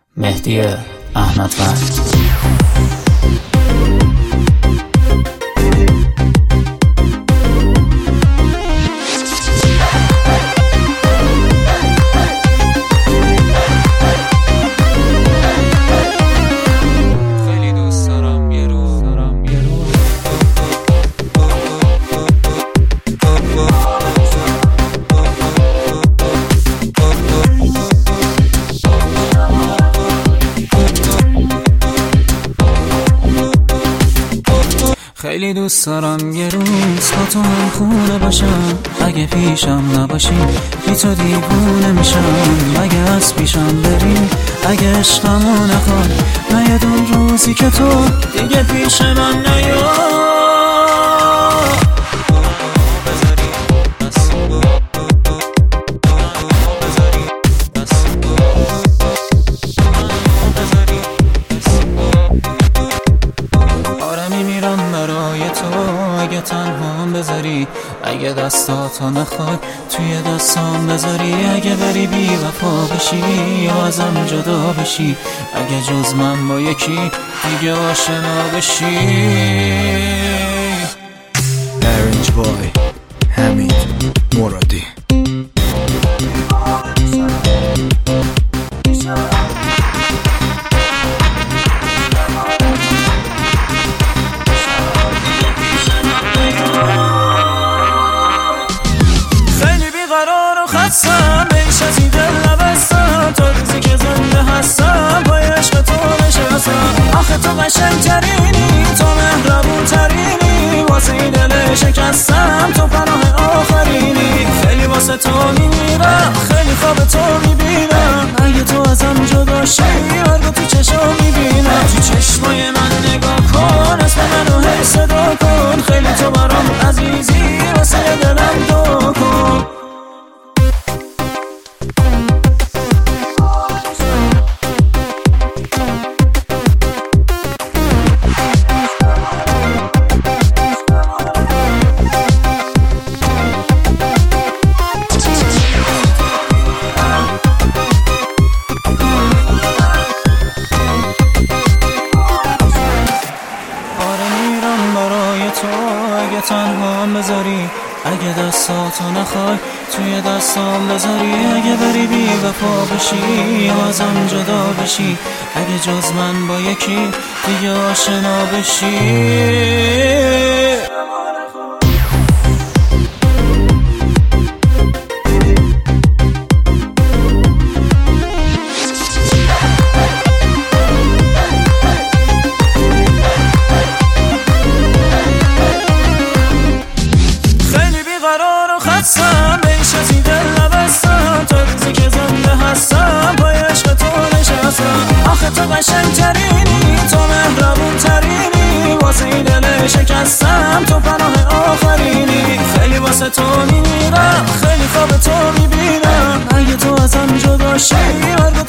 مهدی احمدوند. خیلی دوست دارم یه روز با تو هم خونه باشم، اگه پیشم نباشی بی تو دیوونه میشم. اگه از پیشم بری، اگه عشقمو نخوای، نیادون روزی که تو دیگه پیش من نیا. اگه تنهام بذاری، اگه دستاتو نخوای توی دستام بذاری، اگه بری بی وفا بشی یا ازم جدا بشی، اگه جز من با یکی دیگه آشنا بشی. نارنج بای حمید مرادی. بیش از این دل نبستم، تا روزی که زنده هستم با عشق تو نشستم. آخه تو قشنگ ترینی، تو مهربون ترینی، واسه این دل شکستم تو پناه آخرینی. خیلی واسه تو میمیرم، خیلی خواب تو میبینم، اگه تو ازم جدا شی مرگ تو چشم میبینم. تو چشمای من نگاه کن، اسم منو هی صدا کن، خیلی تو برام عزیزی، واسه دلم دو کن. اگه تنهام بذاری، اگه دستاتو نخوای توی دستام بذاری، اگه بری بی وفا بشی یا ازم جدا بشی، اگه جز من با یکی دیگه آشنا بشی. بیش از این دل نبستم، تا روزی که زنده هستم با عشق تو نشستم. آخه تو قشنگ ترینی، تو مهربون ترینی، واسه این دل شکستم تو پناه آخرینی. خیلی واسه تو میمیرم، خیلی خواب تو میبینم، اگه تو ازم جدا شی